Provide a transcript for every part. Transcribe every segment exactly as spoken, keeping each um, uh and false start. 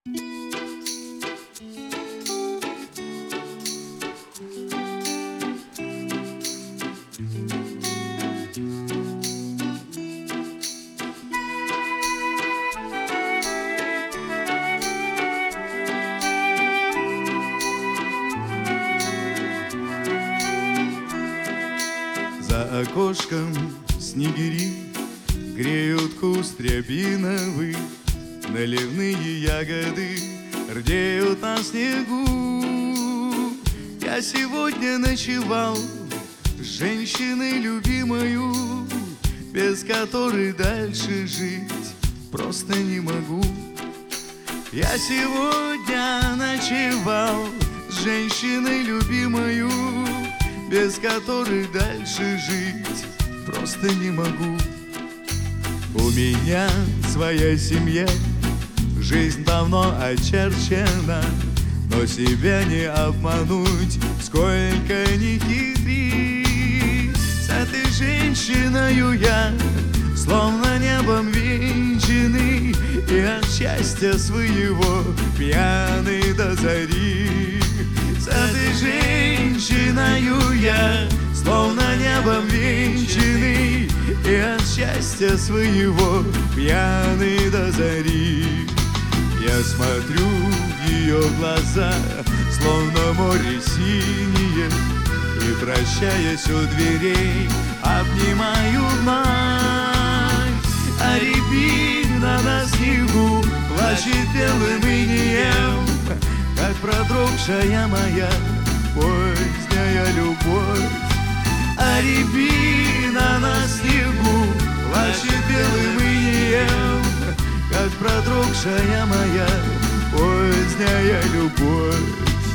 За окошком снегири греют куст рябиновый, наливные ягоды рдеют на снегу. Я сегодня ночевал с женщиной любимою, без которой дальше жить просто не могу. Я сегодня ночевал с женщиной любимою, без которой дальше жить просто не могу. У меня своя семья, жизнь давно очерчена, но себя не обмануть, сколько ни хитри. С этой женщиною я словно небом венчанный, и от счастья своего пьяный до зари. С этой женщиною я словно небом венчанный, и от счастья своего пьяный до зари. Я смотрю в ее глаза, словно море синее, и, прощаясь у дверей, обнимаю вновь. А рябина на снегу плачет белым инеем, как продрогшая моя поздняя любовь. А рябина на снегу плачет белым инеем, как продрогшая моя поздняя любовь.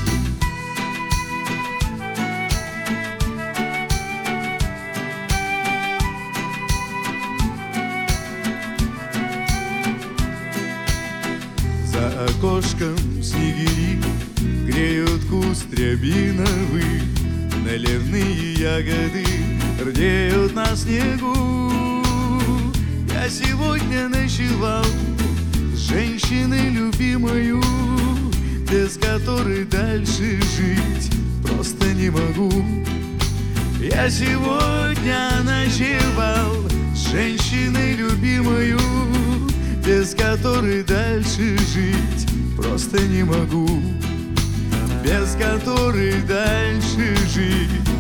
За окошком снегири греют куст рябиновый, наливные ягоды рдеют на снегу. Я сегодня ночевал с женщиной любимою, без которой дальше жить просто не могу. Я сегодня ночевал с женщиной любимою, без которой дальше жить просто не могу. Без которой дальше жить